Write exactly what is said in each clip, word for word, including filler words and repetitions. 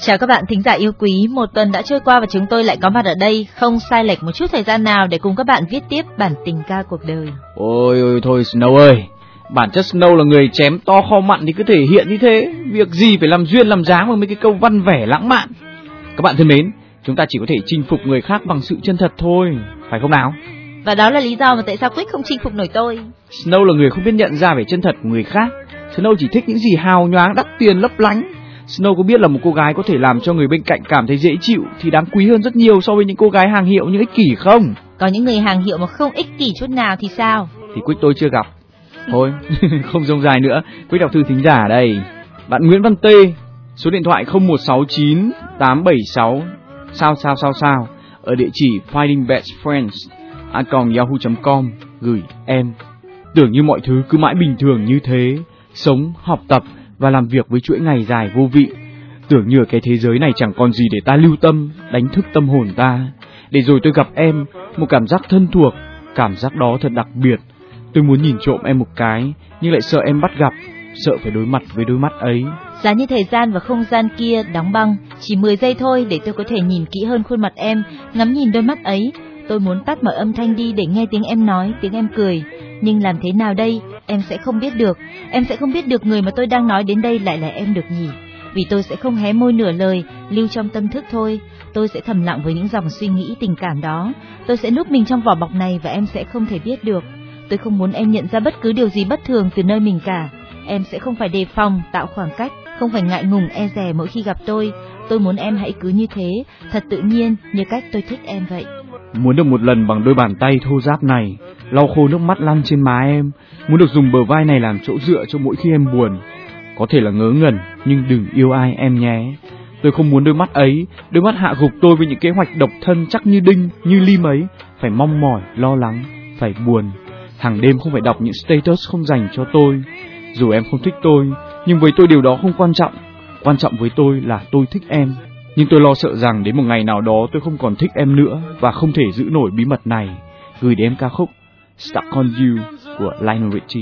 Chào các bạn thính giả yêu quý, một tuần đã trôi qua và chúng tôi lại có mặt ở đây, không sai lệch một chút thời gian nào để cùng các bạn viết tiếp bản tình ca cuộc đời. Ôi ôi thôi Snow ơi, bản chất Snow là người chém to kho mặn thì cứ thể hiện như thế, việc gì phải làm duyên làm dáng với mấy cái câu văn vẻ lãng mạn. Các bạn thân mến, chúng ta chỉ có thể chinh phục người khác bằng sự chân thật thôi, phải không nào? Và đó là lý do mà tại sao Quick không chinh phục nổi tôi. Snow là người không biết nhận ra về chân thật của người khác. Snow chỉ thích những gì hào nhoáng, đắt tiền, lấp lánh. Snow có biết là một cô gái có thể làm cho người bên cạnh cảm thấy dễ chịu thì đáng quý hơn rất nhiều so với những cô gái hàng hiệu nhưng ích kỷ không? Có những người hàng hiệu mà không ích kỷ chút nào thì sao? Thì Quick tôi chưa gặp. Thôi, không rông dài nữa, Quick đọc thư thính giả ở đây. Bạn Nguyễn Văn Tê, số điện thoại không một sáu chín tám bảy sáu sao sao sao sao, ở địa chỉ finding best friends a còng yahoo chấm com, gửi em. Tưởng như mọi thứ cứ mãi bình thường như thế, sống, học tập và làm việc với chuỗi ngày dài vô vị. Tưởng như ở cái thế giới này chẳng còn gì để ta lưu tâm, đánh thức tâm hồn ta. Để rồi tôi gặp em, một cảm giác thân thuộc, cảm giác đó thật đặc biệt. Tôi muốn nhìn trộm em một cái, nhưng lại sợ em bắt gặp, sợ phải đối mặt với đôi mắt ấy. Giá như thời gian và không gian kia đóng băng, chỉ mười giây thôi để tôi có thể nhìn kỹ hơn khuôn mặt em, ngắm nhìn đôi mắt ấy. Tôi muốn tắt mọi âm thanh đi để nghe tiếng em nói, tiếng em cười. Nhưng làm thế nào đây? Em sẽ không biết được. Em sẽ không biết được người mà tôi đang nói đến đây lại là em được nhỉ? Vì tôi sẽ không hé môi nửa lời, lưu trong tâm thức thôi. Tôi sẽ thầm lặng với những dòng suy nghĩ tình cảm đó. Tôi sẽ núp mình trong vỏ bọc này và em sẽ không thể biết được. Tôi không muốn em nhận ra bất cứ điều gì bất thường từ nơi mình cả. Em sẽ không phải đề phòng, tạo khoảng cách, không phải ngại ngùng e dè mỗi khi gặp tôi. Tôi muốn em hãy cứ như thế, thật tự nhiên, như cách tôi thích em vậy. Muốn được một lần bằng đôi bàn tay thô ráp này, lau khô nước mắt lăn trên má em. Muốn được dùng bờ vai này làm chỗ dựa cho mỗi khi em buồn. Có thể là ngớ ngẩn, nhưng đừng yêu ai em nhé. Tôi không muốn đôi mắt ấy, đôi mắt hạ gục tôi với những kế hoạch độc thân chắc như đinh, như lim ấy. Phải mong mỏi, lo lắng, phải buồn. Hàng đêm không phải đọc những status không dành cho tôi. Dù em không thích tôi, nhưng với tôi điều đó không quan trọng. Quan trọng với tôi là tôi thích em. Nhưng tôi lo sợ rằng đến một ngày nào đó tôi không còn thích em nữa và không thể giữ nổi bí mật này. Gửi đến em ca khúc Stuck on You của Lionel Richie.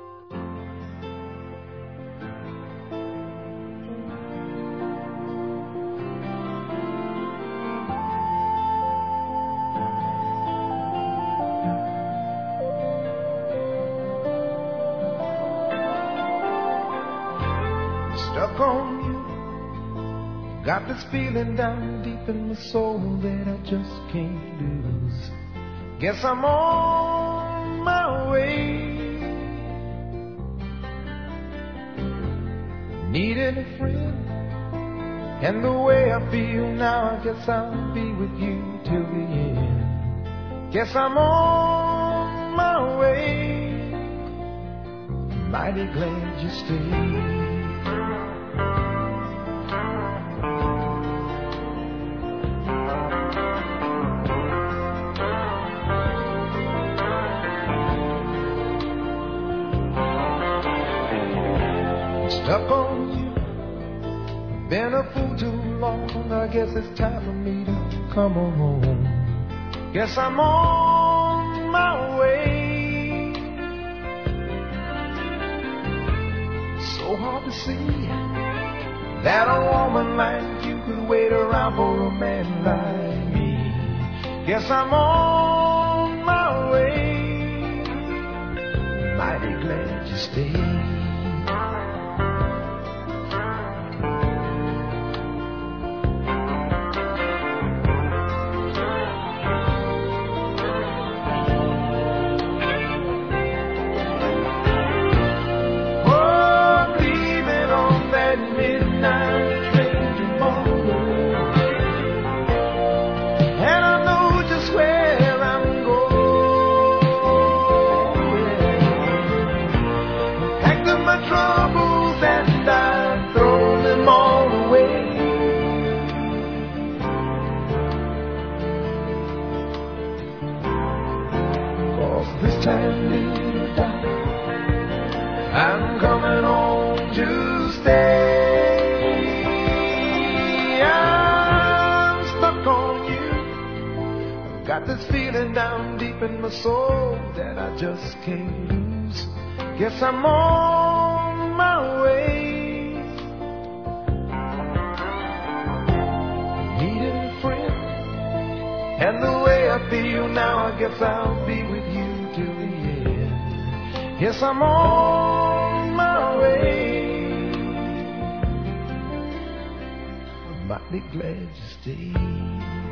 Stuck on you, got this feeling down deep in my soul that I just can't lose. Guess I'm on my way. Needed a friend, and the way I feel now, I guess I'll be with you till the end. Guess I'm on my way. Mighty glad you stayed. Stuck on you, been a fool too long. I guess it's time for me to come on home. Guess I'm on my way. So hard to see that a woman like you could wait around for a man like me. Guess I'm on my way. Mighty glad you stayed. I'm coming home to stay. I'm stuck on you. I've got this feeling down deep in my soul that I just can't lose. Guess I'm on my way. I feel now, I guess I'll be with you till the end. Yes, I'm on my way. I'm mighty glad you stayed.